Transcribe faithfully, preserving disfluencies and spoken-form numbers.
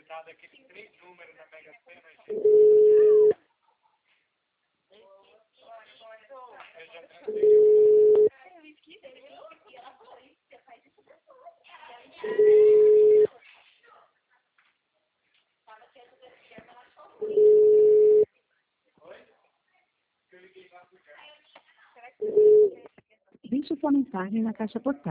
acertado aqueles três números na Mega Sena, gente. Eu já transferi. Deixe sua mensagem na caixa postal.